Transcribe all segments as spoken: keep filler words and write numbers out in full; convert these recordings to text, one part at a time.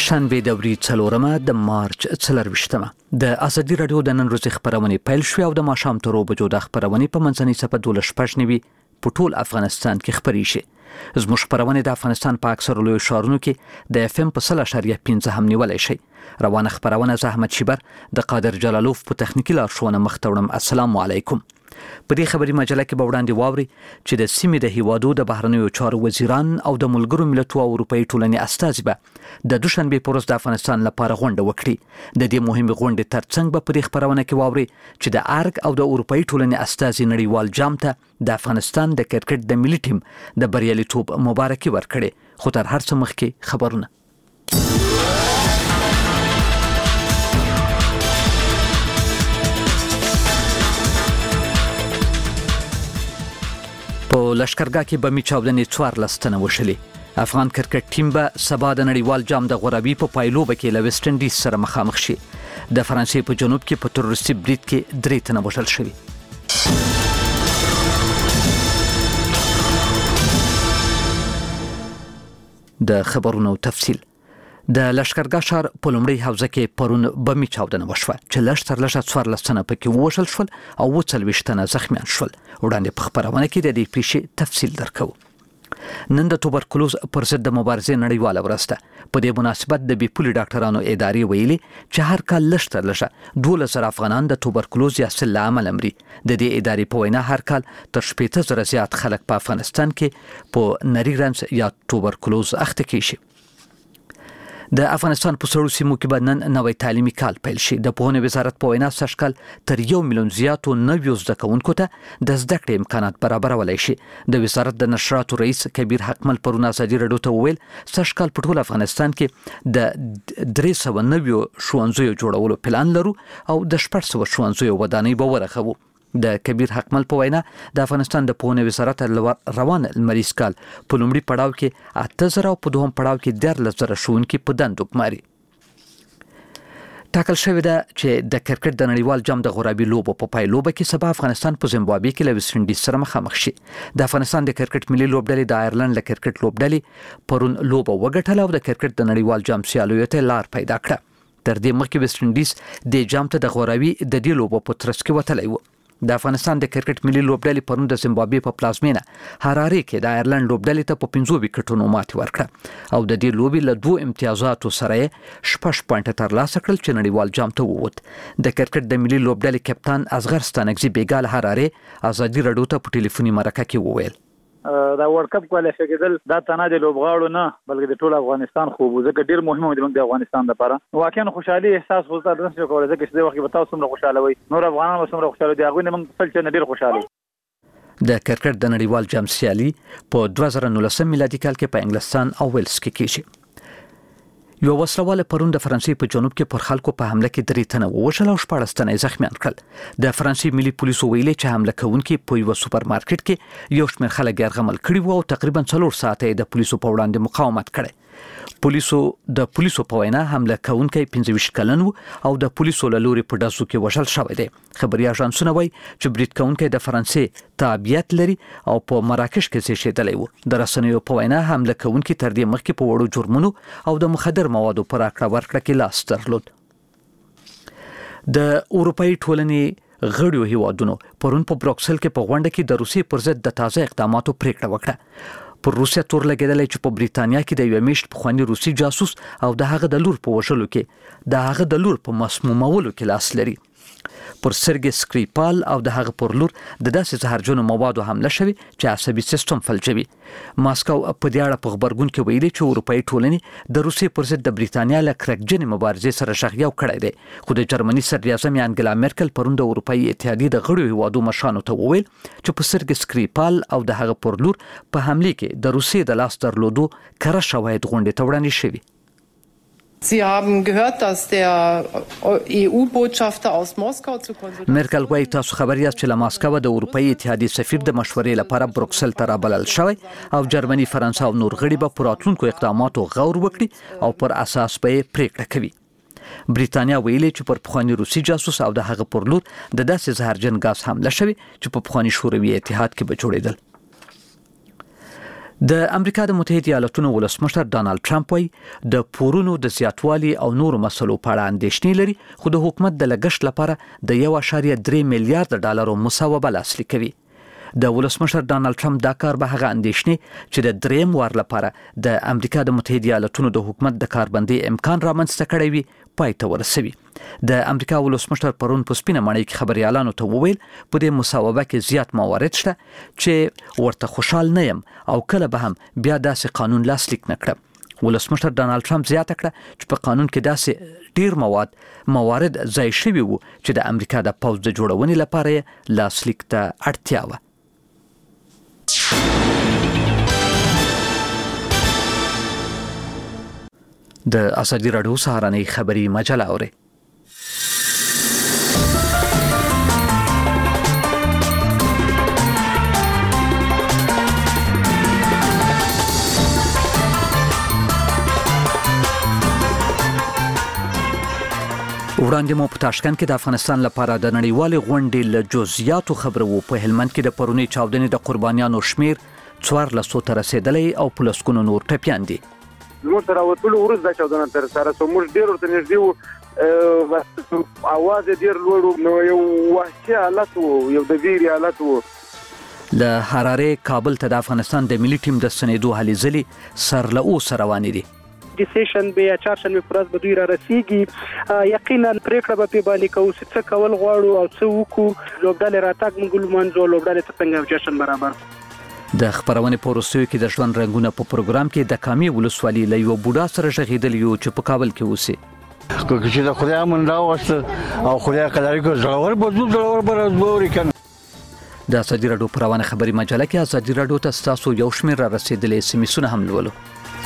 شنبه د ورځې څلورمه د مارچ څلرویشتمه د ازادي رادیو د نن ورځې خبرونه پیل شوې او د ماښام تر اوبه بجو د خبرونه په منځنۍ صفه دولس پښنوي په ټول افغانستان کې خبري شي. زموږ خبرونه د افغانستان په اکثر لوی ښارونو کې د اف ام په صله اشاریه پنځه هم نیولای شي. روانه خبرونه زحمت شیبر د قادر جلالوف په تخنیکی لارښوونه مخ ته وړم. السلام علیکم. په دې خبري مجله کې به وړاندې واوري چې د سیمې د هیوادو د بهرنیو چارو وزیران او د ملګرو ملتونو او اروپאי ټولنې استازي به د دوشنبه په ورځ د افغانستان لپاره غونډه وکړي. د دې مهمه غونډې ترڅنګ به په دې خبرونه کې واوري چې د ارګ او د اروپאי ټولنې استازي نړیوال جام ته د افغانستان د کرکټ د ملي ټیم د بریالیتوب مبارکي ورکړي. خو تر هر څه مخکې خبرونه په لشکرګاه کې بمی چاودنې څوارلس تنه وشلې. افغان کرکټ ټیم به سبا د نړیوال جام د غوراوي په پایلوبه کې له ویسټ انډیز سره مخامخ شي. د فرانسې په جنوب کې په تروریستي برید کې درې تنه وژل شوي. د خبرونو تفصیل. د لشکرګاه ښار په لومړي حوزه کې پرون بمی چاودنه وشوه چې لږ تر لږه څوارلس تنه پکې ووژل شول او اووه څلوېښت تنه زخمیان شول. وړاندې په خبرونه کې د دې پیښې تفصیل درکو. نن د توبرکلوز پر ضد د مبارزې نړیواله ورځ ده. په دې مناسبت د بي پولي ډاکټرانو ادارې ویلي چې هر کال لږ تر لږه دولس زره افغانان د توبرکلوز یا سل له امله مري. د دې ادارې په وینا هر کال تر شپېته زره زیات خلک په افغانستان کې په نري رنځ یا توبرکلوز اخته کیږي. د افغانستان په سړو سیمو کې به نن نوی تعلیمي کال پیل شي. د پوهنې وزارت په وینا سږ کال تر یو میلیون زیاتو نویو زده کوونکو ته د زده کړې امکانات برابرولای شي. د وزارت د نشراتو رئیس کبیر حکمل پرون ازادي رادیو ته وویل سږ کال په ټول افغانستان کې د درې سوه نویو ښوونځیو جوړولو پلان لرو او د شپږ سوه ښوونځیو ودانۍ به ورغوو. د کبیر حکمل په وینا د افغانستان د پوهنې وزارت روان لمریز کال په لومړي پړاو کې اته زره او په دوهم پړاو کې دیارلس زره ښوونکي په دندو ګماري. ټاکل شوې ده چې د کرکټ د نړیوال جام د غوراوي لوبو په پایلوبه کې سبا افغانستان په زیمبابوې کې له ویسټ انډیز سره مخامخ شي. د افغانستان د کرکټ ملي لوبډلې د آیرلند له کرکټ لوبډلې پرون لوبه وګټله او د کرکټ د نړیوال جام سیالیو ته لار پیدا کړه. تر دې مخکې ویسټ انډیز د جام ته د غوراوي د دې لوبو په ترڅ کې وتلی و. د افغانستان د کرکټ ملي لوبډلې پرون د زیمبابوې په پلازمینه هراره کې د آیرلند لوبډلې ته په پنځو وکټونو ماتې ورکړه او د دې لوبې له دوه امتیازاتو سره شپږ پوینټه ترلاسه کړل چې نړیوال جام ته ووت. د کرکټ د ملي لوبډلې کپتان اصغر ستانکزي بیګال هراره ازادي رادیو ته په ټلیفوني مرکه کې وویل دا ورلد کپ کوالیفای کېدل دا تنه د لوبغاړو نه بلکې د ټول افغانستان خو ځکه ډیر مهمه دی د افغانستان لپاره. واقعا خوشحالي احساس خو تاسو نه کولی ځکه چې د وخت په تاسو هم خوشاله وي نور افغانان هم خوشاله دي هغه نه موږ خپل چې ډیر خوشاله. د کرکټ د نړیوال جام سیالي په دوه زره نولس میلادي کال کې په انګلستان او ویلز کې کیږي. یو وسلواله پرون د فرانسې په جنوب کې پر خلکو په حمله کې درې تنه ووژل او شپږ تنه زخمیان کړل. د فرانسې ملي پولیسو ویلي چې حمله کوونکي په یو سوپر مارکیټ کې یو شمېر خلک یرغمل کړي وو او تقریبا څلور ساعته د پولیسو په وړاندې مقاومت کړی. پولیسو د پولیسو په وینا حمله کوونکی پنځه ویشت کلن و او د پولیسو له لوري په ډزو کې وژل شوی دی. خبري اژانسونه وایي چې برید کوونکی د فرانسې تابعیت لري او په مراکش کې زیږیدلی و. د رسنیو په وینا حمله کوونکی تر دې مخکې په وړو جرمونو او د مخدر موادو پر راکړه ورکړه کې لاس درلود. د اروپאי ټولنې غړیو هیوادونو پرون په بروکسل کې په غونډه کې د روسیې پر ضد د تازه اقداماتو پریکړه وکړه. پر روسیا تور لګیدلی چې په بریتانیا کې د یو میشت پخوانی روسي جاسوس او د هغه د لور په وژلو کې د هغه د لور په مسمومولو کې لاس لري. پر سرګي سکریپال او د هغه پر لور د داسې زهرجنو موادو حمله شوی چې عصبي سیستم فلجوي. ماسکو په دې اړه په خبرګون کې ویلي چې اروپאי ټولنې د روسیې پر ضد د بریتانیا له کرکجنې مبارزې سره شغ یو کړی دی. خو د جرمني صدر اعظم انګلا مرکل پرون د اروپאי اتحادیې د غړیو هیوادو مشرانو ته وویل چې په سرګي سکریپال او د هغه پر لور په حمله کې د روسیې د لاس درلودو کره شواهد غونډې ته وړاندې شوي. Sie haben gehört, dass der E U-Botschafter aus Moskau zu Konsultation مرکل وايي تاسو خبر یاست چې له ماسکو د اروپאי اتحادیې سفیر د مشورې لپاره بروکسل ته رابلل شوی او جرمني فرانسه او نور غړي به پر راتلونکو اقداماتو غور وکړي او پر اساس به پریکړه کوي. بریتانیا ویلي چې پر پخوانی روسي جاسوس او د هغه پر لور د داسې زهرجن غاز حمله شوی چې په پخوانی شوروي اتحاد کې به جوړېدل. د امریکا د متحده ایالاتونو ولسمشر ډانلډ ټرمپ وايي د پورونو د زیاتوالي او نورو مسلو په اړه اندېښنې لري، خو د حکومت د لګښت لپاره د یو اشاریه درې میلیارډ ډالرو مصوبه لاسلیک کوي. د ولسمشر ډانلډ ټرمپ دا کار به هغه اندېښنې چې د دریم وار لپاره د امریکا د متحده ایالاتونو د حکومت د کاربندۍ امکان رامنځته کړی وي پای ته ورسوي. د امریکا ولسمشر پرون په سپینه ماڼۍ کې خبريالانو ته وویل په دې مصوبه کې زیات موارد شته چې ورته خوشحال نه یم او کله به هم بیا داسې قانون لاسلیک نه کړم. ولسمشر ډانلډ ټرمپ زیاته کړه چې په قانون کې داسې ډیر مواد موارد ځای شوي وو چې د امریکا د پوځ د جوړونې لپاره یې لاسلیک ته اړتیا وه. د ازادي راډیو سهارنۍ خبری مجله اوري. وړاندې مو په تاشکند کې د افغانستان لپاره د نړیوالې غونډې له جزئیاتو خبرو وو. په هلمند کې د پرونی چاودنې د قربانیانو شمیر څوارلسو ته رسیدلی او په لسګونو نور ټپیان دي. موږ تر اوسه ورځ د چاودنې تر سره سو موږ ډیر ورته نږدې وو، اواز ډیر لوړ نو یو وحشي حالت وو، یو د ویری حالت وو. له حراره کابل ته د افغانستان د ملي ټیم د سنیدو هلې ځلې سر له اوسه روانې دي. د سیشن به یا چهارشنبه پر ورځ به دوی را رسیږي. یقینا پریکړه به په باندې کوو چې څه کول غواړو او څه وکړو. لوبډلې راتګ موږ لمانځو، لوبډلې ته څنګه جشن برابر. د خبرونې په وروستیو کې د ژوند رنګونه په پروګرام کې د کامي ولسوالۍ له یو بوډا سره غږېدل یو چې په کابل کې اوسي. چې د خدای منډه واست او خدای قدر کو زړور بوزو زړور برازبوري کنه. د ازادي راډیو په روانه خبري مجله کې ازادي راډیو ته تاسو یو شمېر را رسیدلې سمیسونه هم لولو.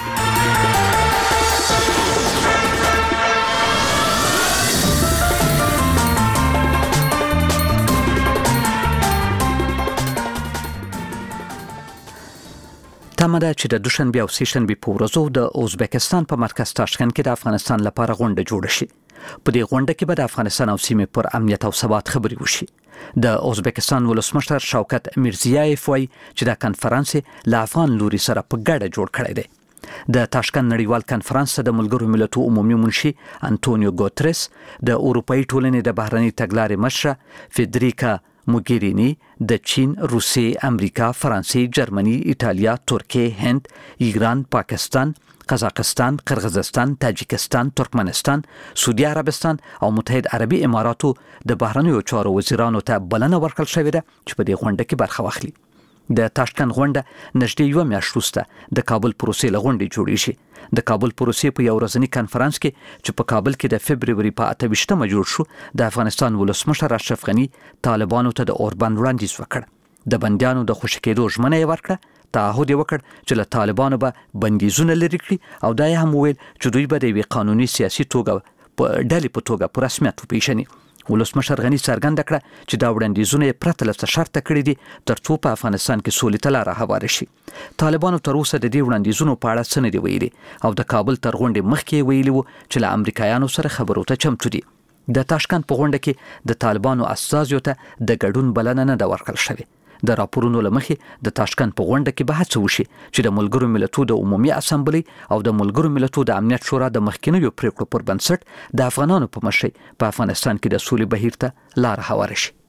تمه ده چې د دوشنبه او سهشنبه په ورځو د ازبکستان په مرکز تاشکند کې د افغانستان لپاره غونډه جوړه شي. په دې غونډه کې به د افغانستان او سیمې پر امنیت او ثبات خبرې وشي. د ازبکستان ولسمشر شوکت میرزیایف وايي چې دا کنفرانس له افغان لوري سره په ګډه جوړ کړی دی. د تاشکند نړیوال کنفرانس ته د ملګرو ملتونو عمومي منشي انټونیو ګوتریس، د اروپאי ټولنې د بهرنی تګلارې مشره فدریکا موګیرینی، د چین، روسیې، امریکا، فرانسې، جرمني، ایټالیا، ترکیه، هند، ایران، پاکستان، قزاقستان، قرغیزستان، تاجکستان، ترکمنستان، سعودي عربستان او متحد عربي اماراتو د بهرنیو چارو وزیرانو ته بلنه ورکړل شوې ده چې په دې غونډه کې برخه واخلي. د تاشکند غونډه نږدې یو میاشت وروسته د کابل پروسې له غونډې جوړې شي. د کابل پروسې په یو ورځنی کنفرانس کې چې په کابل کې د فبروري په اته ویشتمه جوړ شو، د افغانستان ولسمشر اشرف غني طالبانو ته د اوربند وړاندیز وکړ. د بندیانو د خوشی کېدو ژمنه یې ورکړه. تعهد یې وکړ چې له طالبانو به بندیزونه لرې کړي او دا یې هم وویل چې دوی به د یوې قانوني سیاسي توګه په ډلې په توګه په رسمیت وپېژني. ولسمشر غني څرګنده کړه چې دا وړاندیزونه یې پرته له څه شرطه کړي دي ترڅو په افغانستان کې سولې ته لاره هواره شي. طالبانو تر اوسه د دې وړاندیزونو په اړه څه نه دي ویلي او د کابل تر غونډې مخکې ویلي وو چې له امریکایانو سره خبرو ته چمتو دي. د تاشکند په غونډه کې د طالبانو استازیو ته د ګډون بلنه نه ده ورکړل شوې. د راپورونو لمخې د تاشکند په غونډه کې به هڅه وشي چې د ملګرو ملتونو د عمومي اسامبلې او د ملګرو ملتونو د امنیت شورا د مخکینیو پریکړو پر بنسټ د افغانانو په مشرۍ په افغانستان کې د سولې بهیر ته لار هواره شي.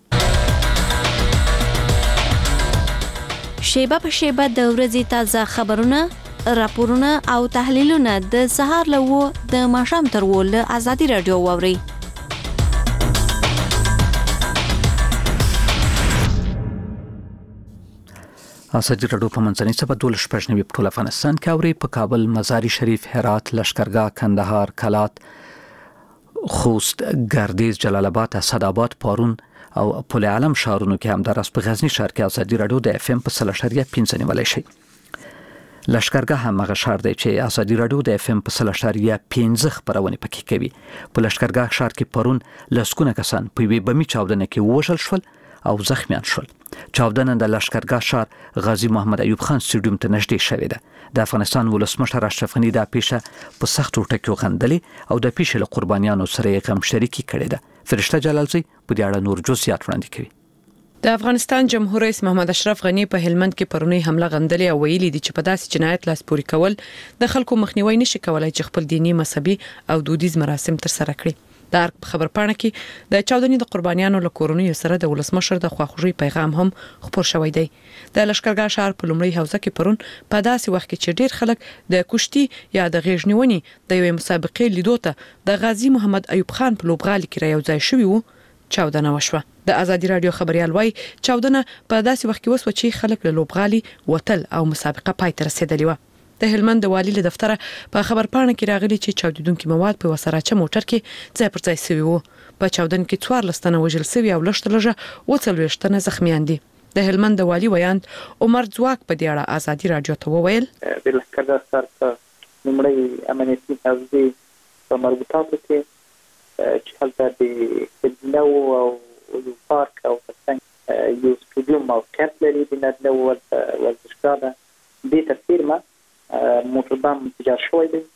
شیبه په شیبه د ورځې تازه خبرونه، راپورونه او تحلیلونه د سهار له وو د ماښام تر وو له ازادي راډیو واوري. ازادي راډیو په منځنۍ سبا دولس شپږ نوي په ټول افغانستان کې اوري. په کابل، مزاري شریف، هرات، لشکرګاه، کندهار، کلات، خوست، ګردیز، جلال آباد، اسداباد، پارون او پل علم ښارونو کې همداراز په غزنی ښار کې ازادي راډیو د اف ام په سل اشاریه پنځه نیولای شي. لشکرګاه هم هغه ښار دی چې ازادي راډیو د اف ام په سل اشاریه پنځه خبرونه پکې کوي. په لشکرګاه ښار کې پرون لسګونه کسان په یوې بمي چاودنه کې ووژل شول او زخمیان شول. چاودنه د لشکرګاه ښار غازی محمد ایوب خان سټیډیوم ته نږدې شوې ده. د افغانستان ولسمشر اشرف غني دا پیښه په سختو ټکیو غندلې او د پیښې له قربانیانو سره یې غم شریکي کړې ده. فرشته جلالزی په دې اړه نور جزئیات وړاندې کوي. د افغانستان جمهور رئیس محمد اشرف غنی په هلمند کې پرونی حمله غندلې او ویلي دي چې په داسې جنایت لاس پوري کول د خلکو مخنیوي نشي کولای چې خپل دینی مذهبي او دودیز مراسم تر سره کړي. د ارګ خبر پاڼه کې د چاودنې د قربانیانو له کورونو سره د ولسمشر د خواخوږي پیغام هم خبر شوی دی. د لشکرګاه شهر په لومړي حوزه کې پرون په داسې وخت کې چې ډیر خلک د کشتي یا د غیژنونی د یوې مسابقې لیدو ته د غازی محمد ایوب خان په لوبغالي کې رايوځای شوی وو، چاودنه وشوه. د ازادي رادیو خبريال وايي چاودنه په داسې وخت کې وسو چې خلک له لوبغالي وتل او مسابقه پای ته رسیدلې و. د هلمند د والي له دفتره په خبر پاڼه کې راغلي چې چاودیدونکو مواد په وسراچه موټر کې ځای پر ځای شوی وو. په چاودنه کې څوار لستنه وژل شوی او لشت لږه وڅلويشتنه زخمیان دي. د هلمند د والي ویاند عمر ځواک په دې اړه ازادي رادیو ته وویل د لښکرګاه ښار په لومړی امنیتي حوزې په مربوطاتو کې چې هلته د نو او یو پارک او څنګه یو سټوډیوم او کمپ لري د نو ورزشګاه ده. د تفسیر ما موټر بام تجار شوی دی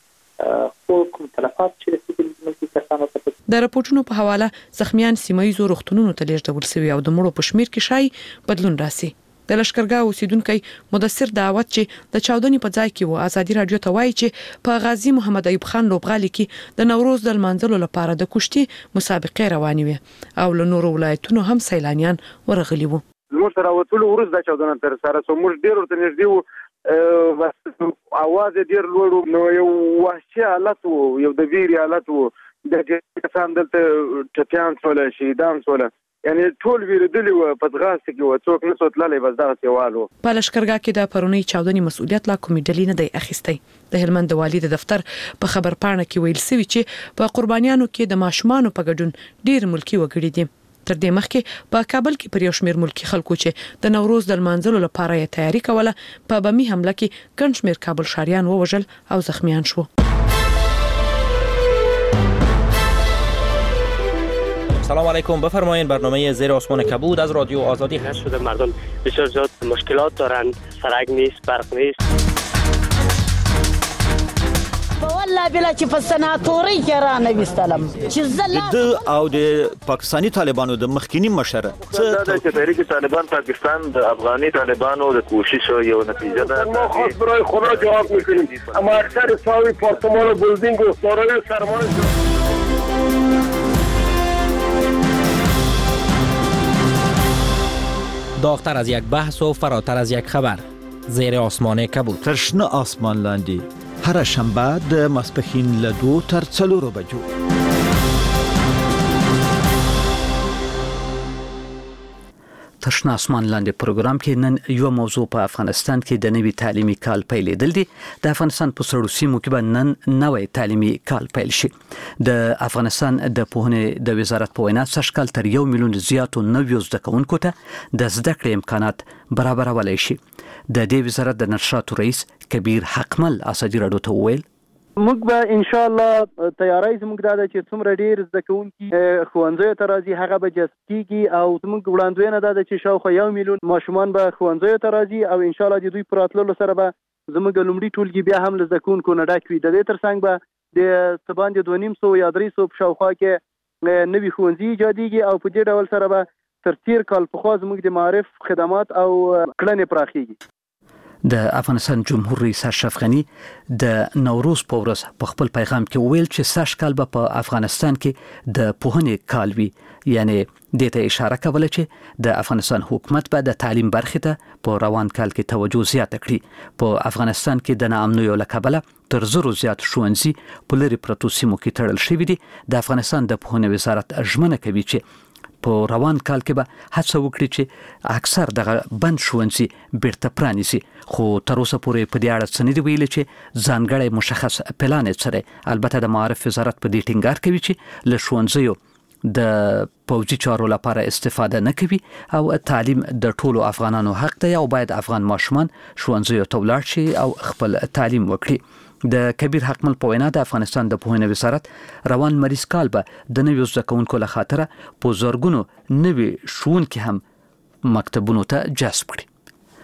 خو کوم تلفات چې رسیدلي ملکي کسانو ته. د راپورټونو په حواله زخمیان سیمایي روغتونونو ته لیږدول شوي او د مړو په شمیر کې شای بدلون راسي. د لشکرګاه اوسیدونکو مدثر دعوت چې د چاودنې په ځای کې و ازادي رادیو ته وایي چې په غازی محمد ایوب خان لوبغالي کې د نوروز د لمانځلو لپاره د کشتي مسابقې روانې وي او له نورو ولایتونو هم سیلانیان ورغلي وو. موږ سره وټول ورځ د چاودنه تر سره سو موږ ډیر ورته نږدې وو، بس اواز ډیر لوړ نو یو وحشي حالت وو، یو د ویری حالت وو. د کسان دلته ټپيان سول شهیدان سول، یعنی ټول ویریدلی و په دغه کې و څوک نه سوتللې بس دا سیوالو. په لشکرګاه کې د پرونی چاودنې مسؤلیت لا کومې ډلې نه دی اخیستی. د هلمند والي د دفتر په خبر پاڼه کې ویل شوی چې په قربانیانو کې د ماشومان په ګډون ډیر ملکی وګړي دي. تر دې مخکې په کابل کې پر یو شمېر ملکی خلکو چې د نوروز د لمانځلو لپاره یې تیاری کوله په بمي حمله کې ګڼ شمېر کابل ښاریان ووژل او زخمیان شو. سلام علیکم، بفرمایید. برنامه زیر آسمان کبود از رادیو آزادی هست. شده مردم بسیار زیاد مشکلات دارن، سرک نیست، برق نیست. والله بلا چې په سناتوري کې را نه وستلم چې زلا د او د پاکستانی طالبانو د مخکینی مشره څه د تحریک طالبان پاکستان د افغاني طالبانو د کوشش یو نتیجه ده. ما خاص برای خدا جواب میکنیم، اما اکثر ساوی پارتمان و بلدینگ و دارای سرمایه داغتر از یک بحث و فراتر از یک خبر. زیر آسمان کبود. ترشنه آسمان لاندی. هر شنبه د ماسپښین له دوه تر څلورو بجو. تشنه آسمان لاندې پروګرام کې نن یو موضوع په افغانستان کې د نوي تعلیمي کال پیلېدل دي. د افغانستان په سړو سیمو کې به نن نوې تعلیمي کال پیل شي. د افغانستان د پوهنې د وزارت په وینا سږکال تر یو میلیون زیاتو نویو زده کوونکو ته د زده کړې امکانات برابرولای شي. د دې وزارت د نشراتو رئیس کبیر حقمل ازادي رادیو ته وویل موږ به ان شاء الله تیاری زموږ دا چې څومره ډیر زده کوونکي ښوونځیو ته راځي هغه به جذب کیږي او زموږ وړاندوینه دا ده چې شاوخوا یو میلیون ماشومان به ښوونځیو ته راځي او ان شاء الله د دوی پر راتللو سره به زموږ لومړي ټولګي بیا هم له زده کوونکو نه ډک وي. د دې ترڅنګ به د څه باندې دوه نیم سوه یا درې سوه په شاوخوا کې نوي ښوونځي ایجادېږي او په دې ډول سره به تر تیر کال پخوا زموږ د معارف خدمات او کړنې پراخېږي. د افغانستان جمهور رئیس اشرف غنی د نوروز په ورځ په خپل پیغام کې ویل چې سږکال به په افغانستان کې د پوهنې کال وي، یعنی دې ته اشاره کوله چې د افغانستان حکومت به د تعلیم برخې ته په روان کال کې توجه زیاته کړي. په افغانستان کې د ناامنیو له کبله تر زرو زیات ښوونځي په لرې پرتو سیمو کې تړل شوي دي. د افغانستان د پوهنې وزارت ژمنه کوي چې په روان کال کې به هڅه وکړي چې اکثر دغه بند ښوونځي بیرته پرانیسي، خو تر اوسه پورې په دې اړه څه نه دي ویلي چې ځانګړی مشخص پلان یې څه دی. البته د معارف وزارت په دې ټینګار کوي چې له ښوونځیو د پوځي چارو لپاره استفاده نه کوي او تعلیم د ټولو افغانانو حق دی او باید افغان ماشومان ښوونځیو ته ولاړ شي او خپل تعلیم وکړي. د کبیر حقمل په وینا د افغانستان د پوهنې وزارت روان مریض کال به د نویو زده کوونکو له خاطره په زرګونو نوي ښوونکي هم مکتبونو ته جذب کړي.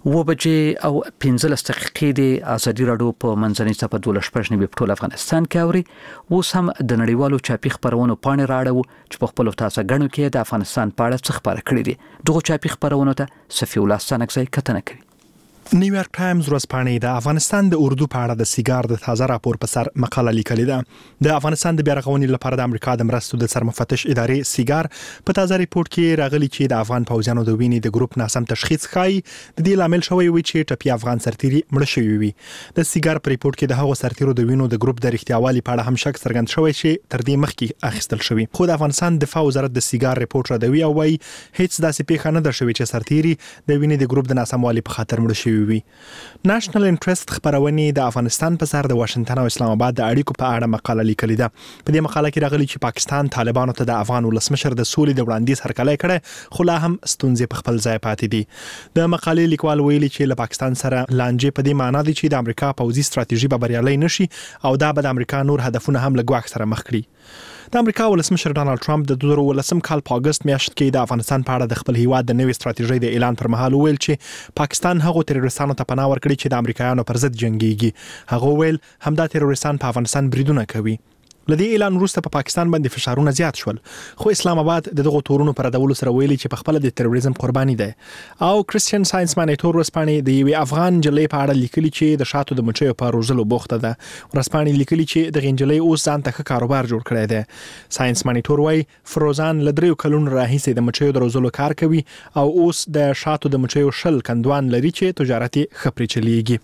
و بجې او پنځلس دقیقې د ازادي رادیو په منځنۍ صفحه دولس پښنی په ټول افغانستان کې اوري. اوس هم د نړیوالو چاپی خبرونو پاڼې راړو چې په خپل تاسو غنو کې د افغانستان په اړه څه خبره کړې دي. دغه چاپی خبرونو ته صفی الله سنگزی کتنه کوي. نیویارک ټایمز ورځپاڼې د افغانستان د اردو په اړه د سیګار د تازه راپور په سر مقاله لیکلې ده. د افغانستان د بیارغونې لپاره د امریکا د مرستو د سرمفتش ادارې سیګار په تازه ریپورت کې راغلي چې د افغان پوځیانو د وینې د ګروپ ناسم تشخیص ښایي د دې لامل شوی وي چې ټپي افغان سرتیري مړ شوی وي. د سیګار په ریپورت کې د هغو سرتیرو د وینو د ګروپ د رښتیاوالي په اړه هم شک څرګند شوی چې تر دې مخکې اخیستل شوی. خو د افغانستان دفاع وزارت د سیګار ریپورت ردوي او وايي هیڅ داسې پیښه نه ده شوې چې سرتیري د وینې د ګروپ د ناسموالي په خاطر مړ شوی وي. نېشنل انټرست خبرونه د افغانستان په سر د واشنگټن او اسلام آباد د اړیکو په اړه مقاله لیکلې ده. په دې مقاله کې راغلي چې پاکستان طالبانو ته د افغان ولسمشر د سولې د وړاندیز هرکلی کړي خو لا هم ستونزې په خپل ځای پاتې دي. د مقالې لیکوال ویلي چې له پاکستان سره لانجې په دې معنی دي چې د امریکا پوځي ستراتیژي به بریالي نشي او دا به د امریکا نور هدفونه هم له ګواښ سره مخ کړي. د امریکا ولسمشر ډانلډ ټرمپ د دوه زره ولسم کال په اگست میاشت کې د افغانستان په اړه د خپل هیواد د نوې ستراتیژۍ د اعلان پر مهال ویل چې پاکستان هغو تروریستانو ته پناه ورکړي چې د امریکایانو پر ضد جنگيږي. هغه ویل همدا تروریستان په افغانستان بریدونه کوي. لدی اعلان وروسته په پاکستان باندې فشارونه زیات شول خو اسلام آباد د دغه تورونو پر ډول سره ویلي چې په خپل د تروریزم قرباني ده. او کریسچین ساينس مانیټور ورسپانې د یوې افغان جلې په اړه لیکلي چې د شاتو د مچیو په روزلو بوخته ده. ورسپانې لیکلي چې د غنجلې اوس ځان ته کاروبار جوړ کړی دی. ساينس مانیټور وايي فروزان لدریو کلونو راهیسې د مچیو د روزلو کار کوي او اوس د شاتو د مچیو شل کندوان لري چې تجارتي خپري چلیږي.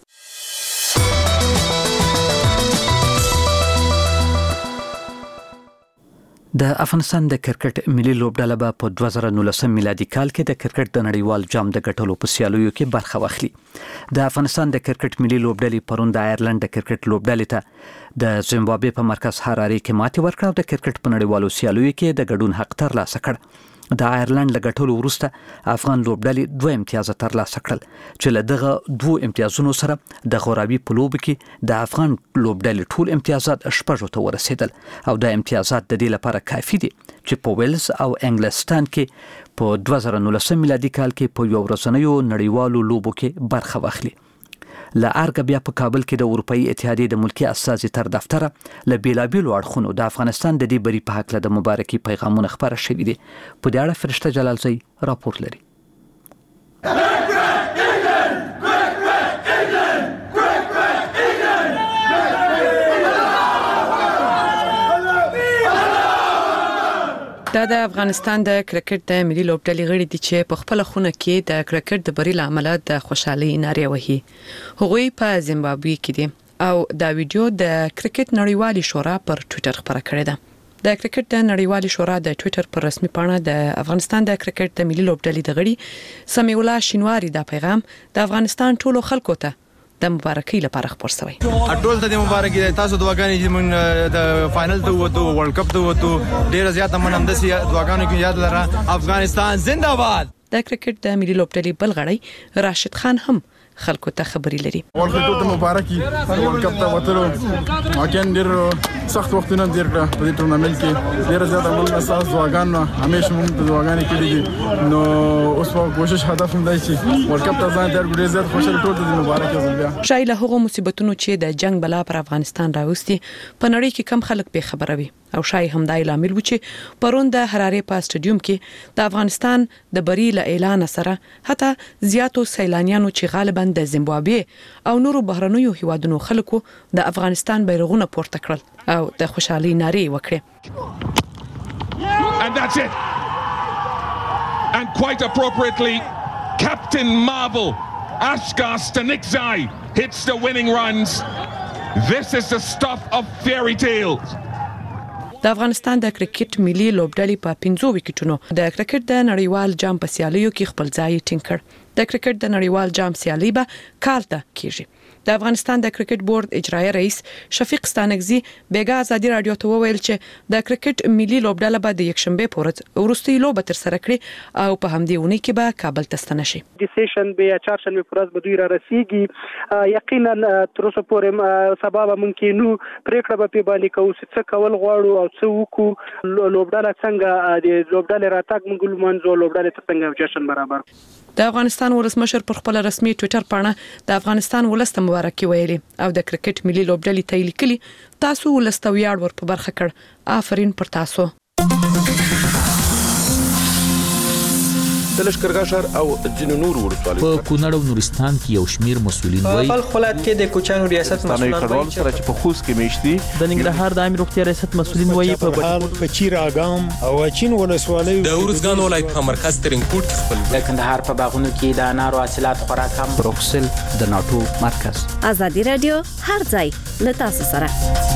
د افغانستان د کرکټ ملي لوبډله به په دوه زره نولسم میلادي کال کې د کرکټ د نړیوال جام د ګټلو په سیالیو کې برخه واخلي. د افغانستان د کرکټ ملي لوبډلې پرون د آیرلند د کرکټ لوبډلې ته د زیمبابوې په مرکز هراري کې ماتې ورکړه او د کرکټ په نړیوالو سیالیو کې د ګډون حق ترلاسه کړ. د آیرلند له ګټلو وروسته افغان لوبډلې دوه امتیازات ترلاسه کړل چې له دغه دوه امتیازونو سره د غورابي په لوب کې د افغان لوبډلې ټول امتیازات شپږو ته ورسېدل او د امتیازات د دې لپاره کافي دي چې په ویلز او انګلستان کې په دوه زره نولسم میلادي کال کې په یو ورځنیو نړیوالو لوبو کې برخه واخلي. له ارګ بیا په کابل کې د اروپאי اتحادیې د ملکی اساسي تر دفتر له بیلابیلو اړخونو د افغانستان د دې بری په حق له د مبارکي پیغامونه خبره شوې دي. په دې اړه فرشته جلالزی راپور لري. دا د افغانستان د کرکټ د ملي لوبډلې غړي دي چې په خپل خونه کې د کرکټ د بری لامل د خوشحالي نارې وهي. هغوی په زیمبابوې کې دي او دا ویډیو د کرکټ نړیوالي شورا پر ټوئیټر خبره کړې ده. د کرکټ د نړیوالي شورا د ټوئیټر پر رسمي پاڼه د افغانستان د کرکټ د ملي لوبډلې د غړي سمیع الله شینواری دا پیغام د افغانستان ټولو خلکو ته د مبارکۍ لپاره خبر شوی. ټول ته د مبارکۍ تاسو دعاګانې چې موږ د فائنل ته وته ورلد کپ ته وته ډیر زیات مننه د دعاګانو کې یاد لره. افغانستان زنده باد. د کرکټ د ملي لوبډلې بل غړی راشد خان هم خلکو ته خبري لري. ورلد کپ ته مبارکي ورلد کپ ته وته ماکن ډیر سخت وختونه تیر کړ په دې ټورنمنت کې ډیر زیات موږ اساس دعاګانو همیشه موږ د دعاګانې کړې دي نو اوس په کوشش هدف هم دی چې ورلد کپ ته ځان تیار کړو. زیات خوشاله ټول ته مبارکي زلبیا. شایله هغه مصیبتونو چې د جنگ بلا پر افغانستان راوستي په نړۍ کې کم خلک به خبره وي او شای هم دای لامل و چې پرون د حراري په سټډیوم کې د افغانستان د بری له اعلان سره حتی زیاتو سیلانیانو چې غالبا د زیمبابوې او نورو بهرنیو هیوادونو خلکو د افغانستان بیرغونه پورته کړل او د خوشحالي نارې وکړې. And that's it. And quite appropriately Captain Marvel Ashgar Stanikzai hits the winning runs. This is the stuff of fairy tales. د افغانستان د کرکټ ملي لوبډلې په پنځو وکټونو د کرکټ د نړیوال جام په سیالیو کې خپل ځای ټینګ کړ. د کرکټ د نړیوال جام سیالي به کال ته کیږي. د افغانستان د کرکټ بورډ اجرایی رئیس شفیق ستانکزی بیګا ازادي رادیو ته وویل چې د کرکټ ملي لوبډله به د یکشنبه په ورځ وروستي لوبه تر سره کړي او په همدې ونې کې به کابل ته ستنه شي. د سیشن به چهارشنبه په ورځ به دوی را رسیږي. یقینا تر اوسه پورې سبب ممکن نو پریکړه به په باندې کوو چې څه کول غواړو او څه وکړو. لوبډله څنګه د لوبډله راتګ موږ لمنځو لوبډله څنګه جشن برابر د افغانستان ولسمشر پر خپل رسمي ټوئیټر باندې د افغانستان ولست مبارکي ویلي او د کرکټ ملي لوبډلې ته لیکلي تاسو ولست ویاړ ور په برخه کړ آفرین پر تاسو. د لشکرګاه ښار او ځینو نورو ولسوالیو په کونړ او نورستان کې یو شمیر مسؤلین وایي په خپل ولایت کې د کوچانو ریاست مسؤلان وایي چې په خوست کې میشتي د ننګرهار د عامه روغتیا ریاست مسؤلین وایي په په چیر اګام او چین ولسوالیو د اورزګان ولایت په مرکز ترنګپورټ کې خپل د کندهار په باغونو کې د انارو حاصلات خورا کم. بروکسل د ناتو مرکز. ازادي رادیو هر ځای له تاسو سره.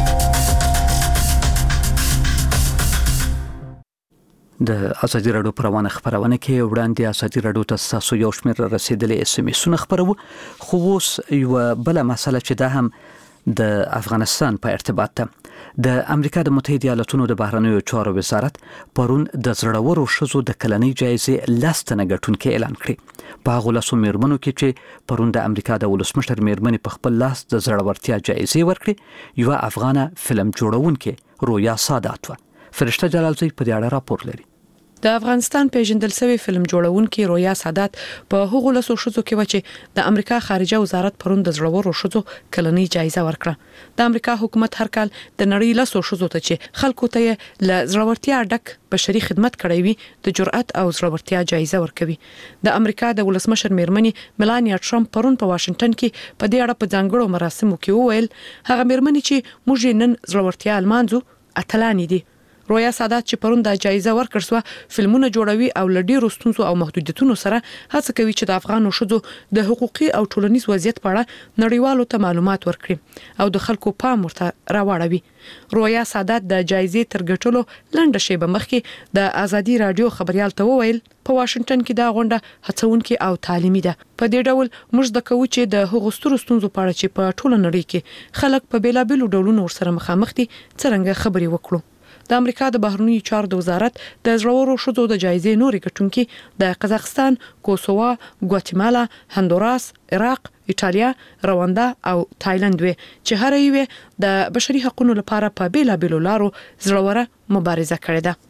د ازادي رادیو پروانه خبرونه کې وړاندې ازادي رادیو ته تاسو یو شمېر رسیدلې اس ام اسونه خبرو خو اوس یو بل مسله چې ده هم د افغانستان په ارتباط ته د امریکا د متحده ایالاتونو د بهرنیو چارو وزارت پرون د زړورو شذو د کلنۍ جایزې لاستنه ګټونکې اعلان کړې. په هغه لاسو میرمنو کې چې پرون د امریکا د ولسمشر میرمنې په خپل لاس د زړورتیا جایزې ورکړې یو افغانه فلم جوړونکې رویا سادات و. فرشته جلالزی په دې اړه راپور لري. د افغانستان پیژندل شوی فلم جوړونکي رویا سادات په هغو لاسو شذو کې و چې د امریکا خارجه وزارت پرون د زړورو شذو کلنۍ جایزه ورکړه. د امریکا حکومت هر کال د نړۍ لاسو شذو ته چې خلکو ته ل زړورتیا ډک بشري خدمت کړی وي د جرأت او زړورتیا جایزه ورکوي. د امریکا د ولسمشر میرمنې ملانیا ټرمپ پرون په واشنگټن کې په دې اړه په ځانګړو مراسمو کې وویل هغه میرمنې چې موږ نن زړورتیا المانځو اتلانی دي. رویا سادات چې پرون د جایزه ورکړ سو فلمونه جوړوي او لډي رستونسو او محدودیتونو سره هڅه کوي چې د افغانو شذو د حقوقي او ټولنیز وضعیت په اړه نړیوالو ته معلومات ورکړي او د خلکو پام ورته راوړوي. رویا سادات د جایزې تر ګټلو لنډه شیبه مخکې د ازادي رادیو خبريال ته وویل په واشنگټن کې دا غونډه هڅونکې او تعلیمي ده. په دې ډول موږ د کوو چې د هغو سترو ستونزو په اړه چې په ټوله نړۍ کې خلک په بیلابېلو ډولونو ورسره مخامخ دي څرنګه خبرې وکړو. د امریکا د بهرنیو چارو د وزارت د زړورو شذو د جایزې نوري ګټونکي د قزاقستان، کوسووا، ګواتیمالا، هندوراس، عراق، ایټالیا، رواندا او تایلند وي چې هر یو د بشري حقوقو لپاره په بیلابېلو لارو زړوره مبارزه کړې ده.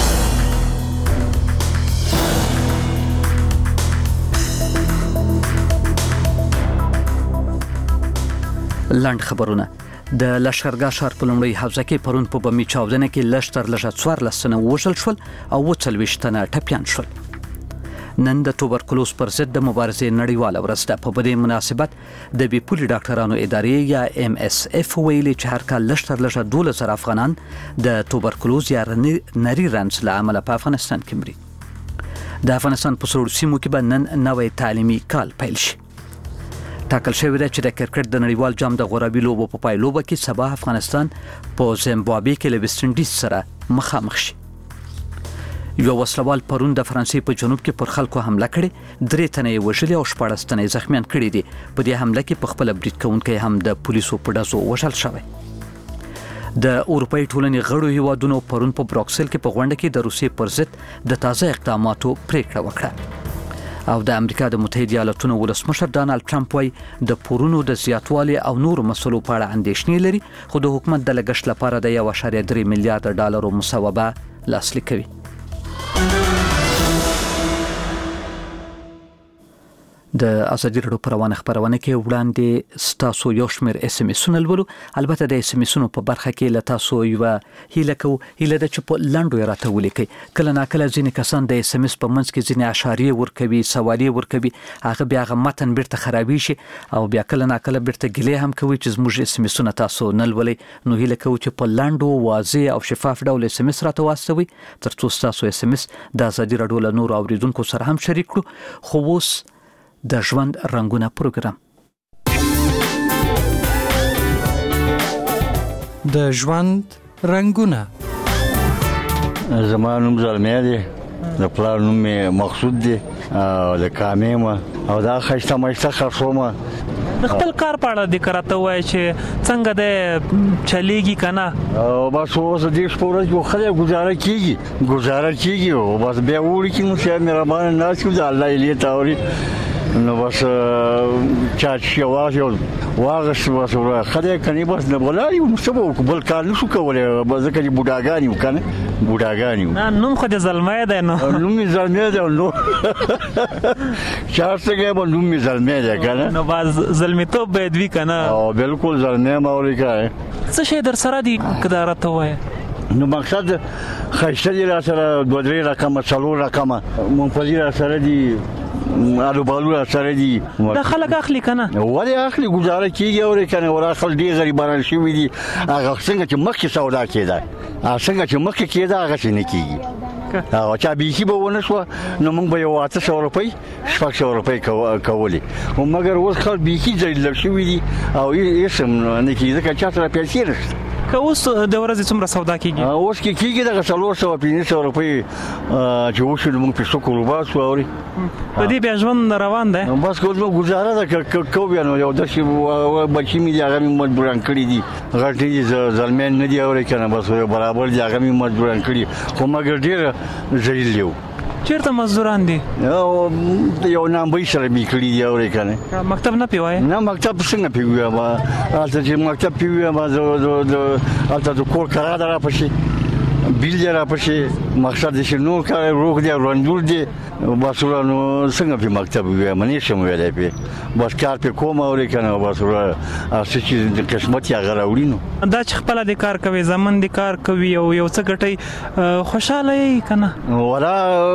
لاند خبرونه د لشکرګاه ښار په لومړۍ حوزه کې پرون په بمي چاودنه کې لشتر لږه څوارلس تنه وژل شول او وڅلوېښت تنه ټپیان شول. نن د توبرکلوز پر ضد د مبارزې نړیواله ورځ ده. په دې مناسبت د بیپولي ډاکټرانو ادارې یا ام اس اف ویلي چې هر کال لشتر لږه دولس زره افغانان د توبرکلوز یا نری رنځ له امله په افغانستان کې مري. د افغانستان په څلورو سیمو کې به نن نوی تعلیمي کال پیل شي. ټاکل شوی دی چې د کرکټ د نړیوال جام د غورابي لوبو په پایلوبه کې سبا افغانستان په زیمبابوې کې له ویسټ انډیز سره مخامخ شي. یو وسلوال پرون د فرانسې په جنوب کې پر خلکو حمله کړې، درې تنه یې وژلي او شپاړس تنه یې زخمیان کړي دي. په دې حمله کې په خپل برید کوونکی هم د پولیسو په ډزو وژل شوی. د اروپאי ټولنې غړو هیوادونو پرون په بروکسل کې په غونډه کې د روسیې پر ضد د تازه اقداماتو پریکړه وکړه. او د امریکا د متحده ایالاتونو ولسمشر ډانلډ ټرمپ وايي د پورونو د زیاتوالي او نورو مسلو په اړه اندېښنې لري، خو د حکومت د لګښت لپاره د یو اعشاریه درې میلیارډ ډالرو مصوبه لاسلیک کوي. د ازادي رادیو پروانه خبرونه کې وړاندې ستاسو یو شمېر اس ام اسونه لولو. البته د اس ام اسونو په برخه کې له تاسو یو هیله کو هیله د چپ لاندو راته ولیکي. کله ناکله ځینې کسان د اس ام اس په منځ کې ځینې اشاریه ورکوي، سوالیه ورکوي، هغه بیا هغه متن بیرته خرابي شي او بیا کله ناکله بیرته ګلې هم کوي چې زموږ اس ام اسونه تاسو نه لولي. نو هیله کو چې په لاندو واضح او شفاف ډول اس ام اس راته واستوي ترڅو تاسو اس ام اس د ازادي رادیو له نور اوریدونکو سره هم شریک کړو. خو اوس د ژوند رنگونه پروګرام. د ژوند رنگونه. زما نوم زلمی دی، د پلار نوم مقصود دی او د کامې ما او دا خشته مشته خرصومه. د خپل کار په اړه د کراته وای چې څنګه د چلیږي کنه او بس اوس د دې شپورز یو خلک گزاره کیږي گزاره کیږي او بس بیا وړي چې نو شه مهربان ناس کې د الله الیه تاوري نو بس چا چې واغ واغ بس خدای کني بس نه بولای مشبو بل کار نشو کولای ځکه چې بوډاګان یو کنه بوډاګان یو نه نوم خو د زلمه ده نو نوم زلمه ده نو چارڅګه به نوم زلمه ده کنه نو باز زلمه ته به دوی کنه او بالکل زلمه موريکا څه شي در سره دي کدارته وای نو مقصد خشته دي را سره دوه درې رقم څلور رقم مونږ را سره دي الو بالو سره دي د خلک اخلي کنه ولې اخلي گزاره کیږي او کنه ور اخل دي غریبان شي وي دي هغه څنګه چې مخکې سودا کېده څنګه چې مخکې کېده هغه څه نه کیږي او چا بيخي به ونه شو نو موږ به یو اته سو روپۍ شپږ سو روپۍ کولې او مګر اوس خل بيخي ځل شي وي دي او یې سم نه کیږي ځکه چې تر پیسې نشته که اوس د ورځې څومره سودا کیږي اوس کې کیږي د څلور سو پنځه سو روپۍ چې وشو موږ په سکو روبا سو اوري په دې بیا ژوند روان دی بس کوم گزاره ده کو بیا نو یو د شي بچی می دی هغه مجبوران کړی دي غټي ظلمین نه دی اوري کنه بس برابر دی هغه مجبوران کړی خو مګر ډیر ذلیل یو چیرته مزدوران دي یو یو نام به سره می کړی دی اوري کنه مکتب نه پیوای نه مکتب څنګه پیوای ما البته چې مکتب پیوای ما د البته د کور کرا دره پشي بیل را پشي مقصد چې نو کار روغ دی رندور دی باسورانو څنګه په مکتب وي منی شم ویلای په بس کار په کوم اوري کنه باسورا اسی چې د قسمت یا غراوړینو دا چې خپل د کار کوي زمون د کار کوي او یو څه ګټي خوشاله یې کنه ولا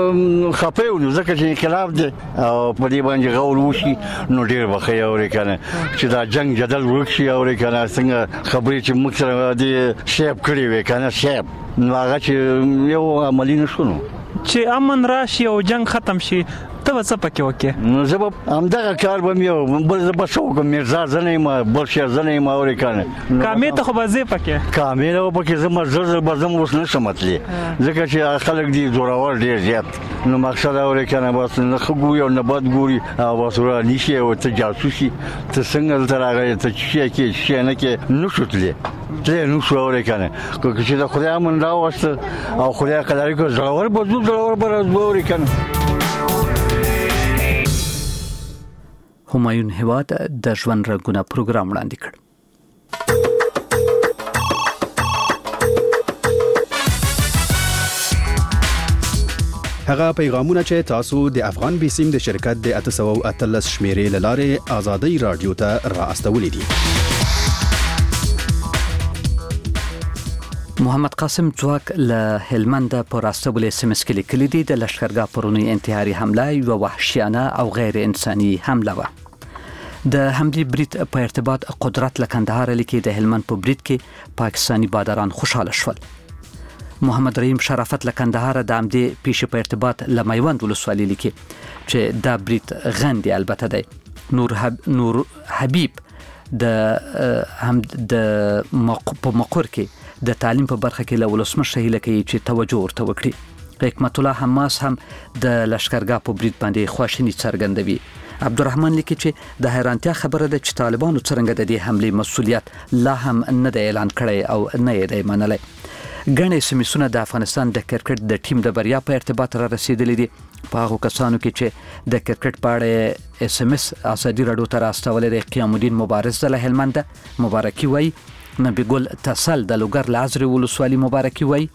خپه نو ځکه چې انقلاب دی او په دې باندې غول وشي نو ډیر بخي اوري کنه چې دا جنگ جدل ورشي اوري کنه څنګه خبرې چې موږ سره دې شیب کړی وي کنه شیب نو هغه چې یو عملی نشونو چې امن راشي او جنگ ختم شي ته څه پکې وکې نو زه به همدغه کار به مې بل زه به څه وکړم مرزا زه نه یم بل شی زه نه یم اورې کنه کامې ته خو به ځې پکې کامې به پکې زه زر زر به زه اوس نشم تللی ځکه چې خلک دي زورور ډېر زیات نو مقصد اورې کنه بس نه ښه ګوري او نه بد ګوري او بس ورا نیشي او ته جاسوسي ته څنګه دلته راغلی ته چې کې شي نه کې نشو تللی تللی نشو اورې کنه که چې د خدای امن راوسته او خدای قدرې کو زړور به زو زړور به اورې کنه همایون هواد د ژوند رنګونه پروګرام وړاندې کړ. هغه پیغامونه چې تاسو د افغان بیسیم د شرکت د اته سوه او اتلس شمیرې لاره آزادۍ رادیو ته را استولې دي. محمد قاسم ځواک له هلمند په راستولې سیمه کې لیکلي دي د لشکرګاه پرونی انتحاري حمله یو وحشیانه او غیر انساني حمله و. د حمدی برید په ارتباط قدرت له کندهار لیکي د هلمند په برید کې پاکستانی بادران خوشاله شول. محمد رحیم شرافت له کندهار د حمدی پیش په ارتباط له میوند ولسوالۍ لیکي چې دا برید غندي البته دی. نور حب... نور حبیب د هم د په مقر کې د تعلیم په برخه کې له ولسمشر هیله کوي چې توجه ورته وکړي. حکمت الله حماس هم د لشکرګاه په برید باندې خواشینی څرګندوي. عبدالرحمن لیکي چې د حیرانتیا خبره ده چې طالبانو څنګه د دې حمله مسولیت لا هم نه د اعلان کړی او نه یې دی منلی. ګڼې سمیسونه د افغانستان د کرکټ د ټیم د بریا په ارتباط را رسیدلې دي. په هغو کسانو کې چې د کرکټ په اړه اس ام اس ازادي راډیو ته راستولې د قیام الدین مبارز د هلمند مبارکي وای، نبی ګل تسل د لوګر لازر ولسوالۍ مبارکي وای،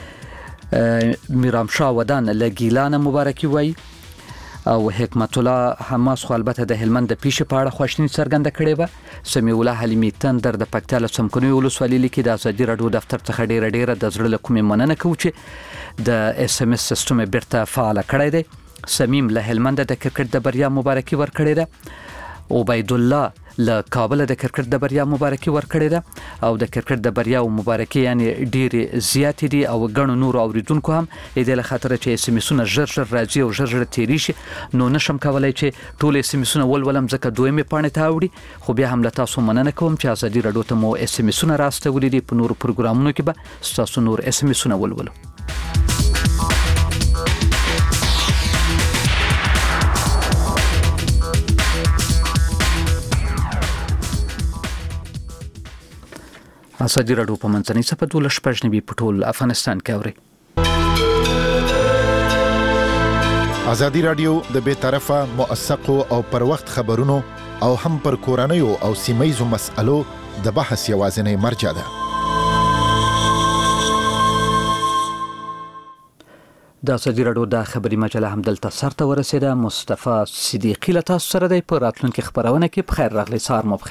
میرام شاه ودان له ګیلان مبارکي وای او حکمت الله حماس خو البته د هلمند د پیش په اړه خواشینی څرګنده کړې و. سمیع الله حلیمی تندر د پکتیا له څمکنیو ولسوالۍ لیکي د ازادي راډیو دفتر څخه ډیره ډیره د زړه له کومې مننه کوو چې د اس ام اس سیستم بیرته فعال کړی دی. سمیم له هلمند د کرکټ د بریا مبارکي ورکړې ده. عبید الله له کابل د کرکټ د بریا مبارکي ورکړې ده او د کرکټ د بریا او مبارکي یعنی ډېرې زیاتې دي او ګڼو نور اوریدونکو هم دې له خاطر چې اس ام اسونه ژر ژر راځي او ژر ژر تیری شي نو نشم کولای چې ټول اس ام اسونه ولولم ځکه دویمه پاڼه ته اوړي. خو بیا هم له تاسو مننه کوم چې ازادي راډیو ته مو اس ام اسونه راستولې دي. په نور پروګرامونو کې به تاسو نور اس ام اسونه ولولو. ازادي راډیو په منځنۍ صفحه د لشپژنبي په ټول افغانستان کې اوري. ازادي رادیو د بې طرفه موثقو او پر وخت خبرونو او هم پر کورنیو او سیمایزو مسألو د بحث یوازینی مرجع ده. د ازادي رادیو د خبري مجله هم دلته سرته ورسېده. مصطفی صدیقی له تاسو سره دی په راتلونکي خبرونه کې. بخیر راغلی. سهار مو بخیر.